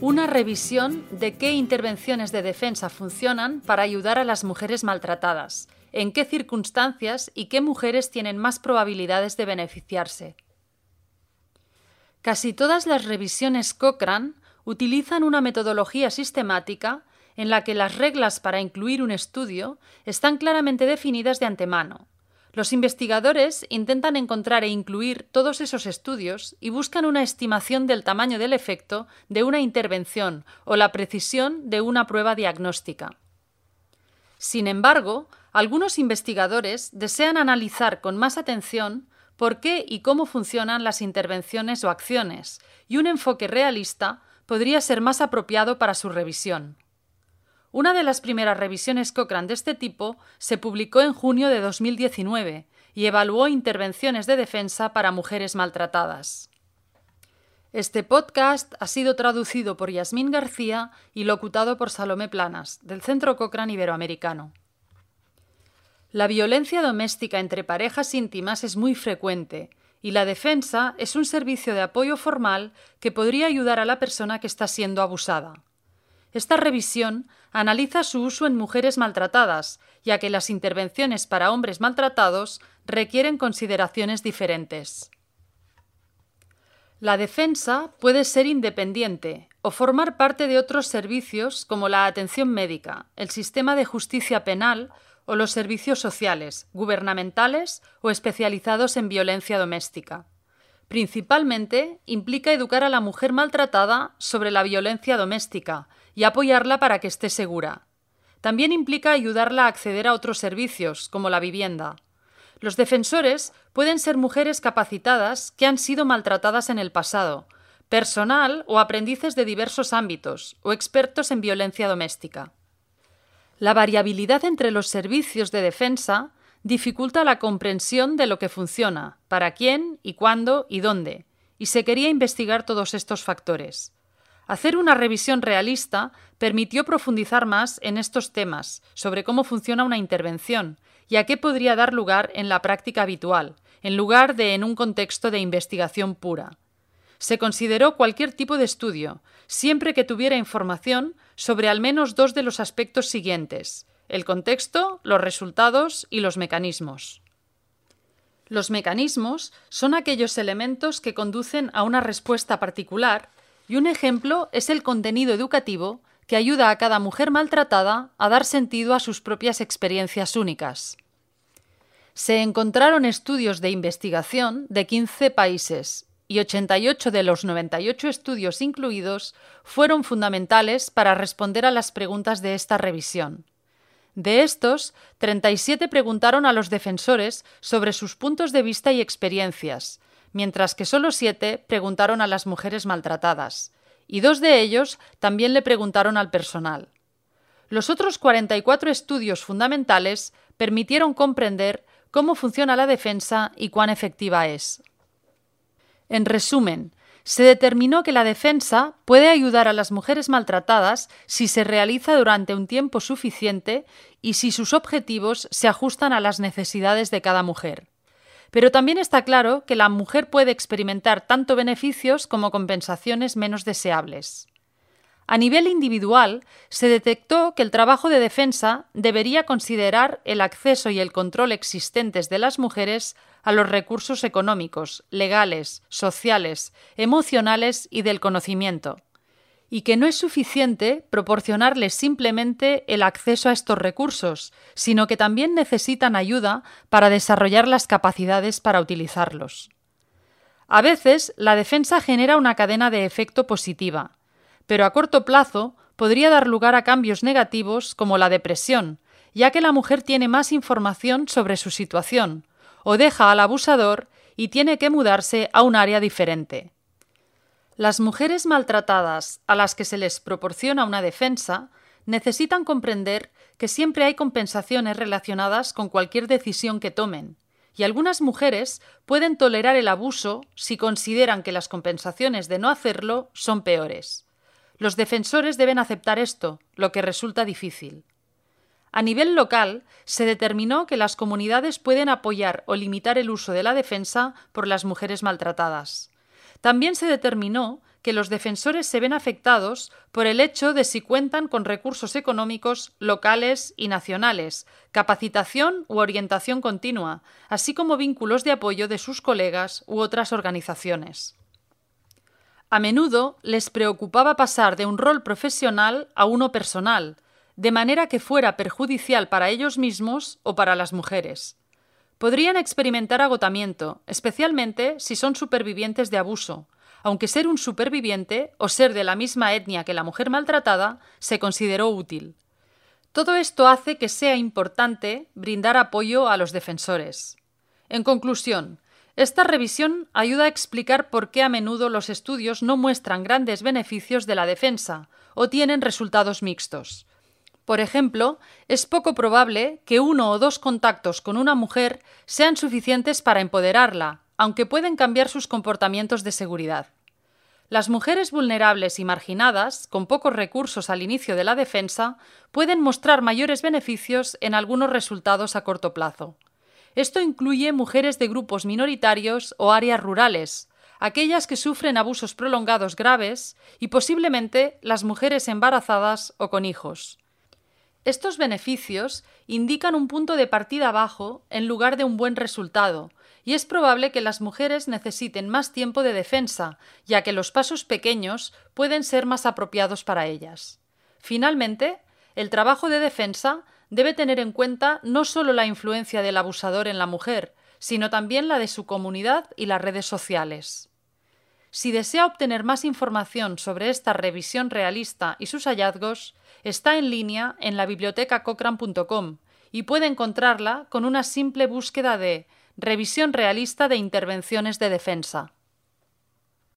Una revisión de qué intervenciones de defensa funcionan para ayudar a las mujeres maltratadas, en qué circunstancias y qué mujeres tienen más probabilidades de beneficiarse. Casi todas las revisiones Cochrane utilizan una metodología sistemática en la que las reglas para incluir un estudio están claramente definidas de antemano. Los investigadores intentan encontrar e incluir todos esos estudios y buscan una estimación del tamaño del efecto de una intervención o la precisión de una prueba diagnóstica. Sin embargo, algunos investigadores desean analizar con más atención por qué y cómo funcionan las intervenciones o acciones, y un enfoque realista podría ser más apropiado para su revisión. Una de las primeras revisiones Cochrane de este tipo se publicó en junio de 2019 y evaluó intervenciones de defensa para mujeres maltratadas. Este podcast ha sido traducido por Yasmín García y locutado por Salomé Planas, del Centro Cochrane Iberoamericano. La violencia doméstica entre parejas íntimas es muy frecuente y la defensa es un servicio de apoyo formal que podría ayudar a la persona que está siendo abusada. Esta revisión analiza su uso en mujeres maltratadas, ya que las intervenciones para hombres maltratados requieren consideraciones diferentes. La defensa puede ser independiente o formar parte de otros servicios como la atención médica, el sistema de justicia penal o los servicios sociales, gubernamentales o especializados en violencia doméstica. Principalmente implica educar a la mujer maltratada sobre la violencia doméstica y apoyarla para que esté segura. También implica ayudarla a acceder a otros servicios, como la vivienda. Los defensores pueden ser mujeres capacitadas que han sido maltratadas en el pasado, personal o aprendices de diversos ámbitos, o expertos en violencia doméstica. La variabilidad entre los servicios de defensa dificulta la comprensión de lo que funciona, para quién y cuándo y dónde, y se quería investigar todos estos factores. Hacer una revisión realista permitió profundizar más en estos temas, sobre cómo funciona una intervención y a qué podría dar lugar en la práctica habitual, en lugar de en un contexto de investigación pura. Se consideró cualquier tipo de estudio, siempre que tuviera información sobre al menos dos de los aspectos siguientes: el contexto, los resultados y los mecanismos. Los mecanismos son aquellos elementos que conducen a una respuesta particular, y un ejemplo es el contenido educativo que ayuda a cada mujer maltratada a dar sentido a sus propias experiencias únicas. Se encontraron estudios de investigación de 15 países y 88 de los 98 estudios incluidos fueron fundamentales para responder a las preguntas de esta revisión. De estos, 37 preguntaron a los defensores sobre sus puntos de vista y experiencias, mientras que solo 7 preguntaron a las mujeres maltratadas, y 2 de ellos también le preguntaron al personal. Los otros 44 estudios fundamentales permitieron comprender cómo funciona la defensa y cuán efectiva es. En resumen, se determinó que la defensa puede ayudar a las mujeres maltratadas si se realiza durante un tiempo suficiente y si sus objetivos se ajustan a las necesidades de cada mujer. Pero también está claro que la mujer puede experimentar tanto beneficios como compensaciones menos deseables. A nivel individual, se detectó que el trabajo de defensa debería considerar el acceso y el control existentes de las mujeres a los recursos económicos, legales, sociales, emocionales y del conocimiento, y que no es suficiente proporcionarles simplemente el acceso a estos recursos, sino que también necesitan ayuda para desarrollar las capacidades para utilizarlos. A veces, la defensa genera una cadena de efecto positiva, pero a corto plazo podría dar lugar a cambios negativos como la depresión, ya que la mujer tiene más información sobre su situación, o deja al abusador y tiene que mudarse a un área diferente. Las mujeres maltratadas a las que se les proporciona una defensa necesitan comprender que siempre hay compensaciones relacionadas con cualquier decisión que tomen, y algunas mujeres pueden tolerar el abuso si consideran que las compensaciones de no hacerlo son peores. Los defensores deben aceptar esto, lo que resulta difícil. A nivel local, se determinó que las comunidades pueden apoyar o limitar el uso de la defensa por las mujeres maltratadas. También se determinó que los defensores se ven afectados por el hecho de si cuentan con recursos económicos locales y nacionales, capacitación u orientación continua, así como vínculos de apoyo de sus colegas u otras organizaciones. A menudo les preocupaba pasar de un rol profesional a uno personal, de manera que fuera perjudicial para ellos mismos o para las mujeres. Podrían experimentar agotamiento, especialmente si son supervivientes de abuso, aunque ser un superviviente o ser de la misma etnia que la mujer maltratada se consideró útil. Todo esto hace que sea importante brindar apoyo a los defensores. En conclusión, esta revisión ayuda a explicar por qué a menudo los estudios no muestran grandes beneficios de la defensa o tienen resultados mixtos. Por ejemplo, es poco probable que 1 o 2 contactos con una mujer sean suficientes para empoderarla, aunque pueden cambiar sus comportamientos de seguridad. Las mujeres vulnerables y marginadas, con pocos recursos al inicio de la defensa, pueden mostrar mayores beneficios en algunos resultados a corto plazo. Esto incluye mujeres de grupos minoritarios o áreas rurales, aquellas que sufren abusos prolongados graves y posiblemente las mujeres embarazadas o con hijos. Estos beneficios indican un punto de partida bajo en lugar de un buen resultado, y es probable que las mujeres necesiten más tiempo de defensa, ya que los pasos pequeños pueden ser más apropiados para ellas. Finalmente, el trabajo de defensa debe tener en cuenta no solo la influencia del abusador en la mujer, sino también la de su comunidad y las redes sociales. Si desea obtener más información sobre esta revisión realista y sus hallazgos, está en línea en la biblioteca Cochrane.com y puede encontrarla con una simple búsqueda de Revisión realista de intervenciones de defensa.